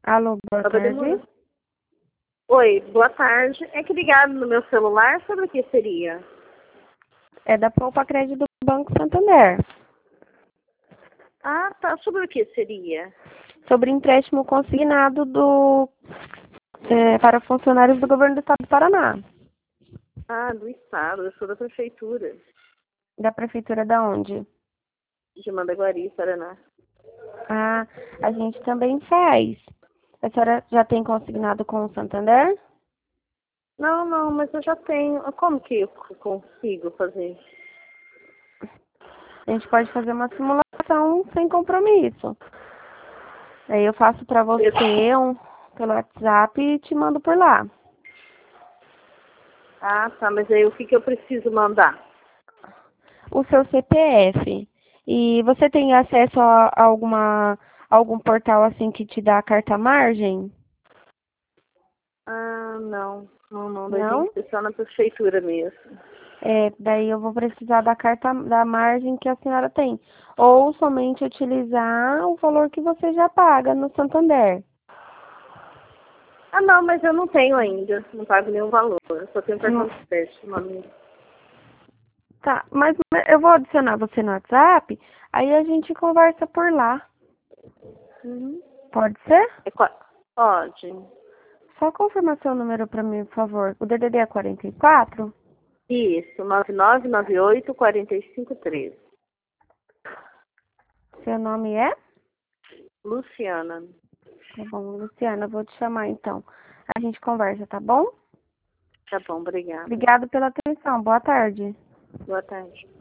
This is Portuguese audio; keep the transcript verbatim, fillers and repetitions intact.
Alô, boa Tava tarde. demorando. Oi, boa tarde. É que ligado no meu celular, sobre o que seria? É da Poupa Crédito do Banco Santander. Ah, tá. Sobre o que seria? Sobre empréstimo consignado do, é, para funcionários do governo do estado do Paraná. Ah, do Estado. Eu sou da Prefeitura Da prefeitura da onde? de Mandaguari, Paraná. Ah, a gente também faz. A senhora já tem consignado com o Santander? Não, não, mas eu já tenho. Como que eu consigo fazer? A gente pode fazer uma simulação sem compromisso. Aí eu faço para você um, pelo WhatsApp e te mando por lá. Ah, tá. Mas aí o que, que eu preciso mandar? O seu C P F. E você tem acesso a, a alguma algum portal assim que te dá a carta margem? Ah, não. Não, não. Daí tem Não? que ser só na Prefeitura mesmo. É, daí eu vou precisar da carta da margem que a senhora tem. Ou somente utilizar o valor que você já paga no Santander. Ah, não, mas eu não tenho ainda. Não pago nenhum valor. Eu só tenho cartão Não- de crédito. Não. Tá, mas mas eu vou adicionar você no WhatsApp, aí a gente conversa por lá. Uhum. Pode ser? É qua- Pode. Só confirma seu número para mim, por favor. O D D D é quarenta e quatro? Isso, nove nove nove oito, quatro cinco um três. Seu nome é? Luciana. Tá bom, Luciana, eu vou te chamar então. A gente conversa, tá bom? Tá bom, obrigada. Obrigada pela atenção. Boa tarde. Boa tarde.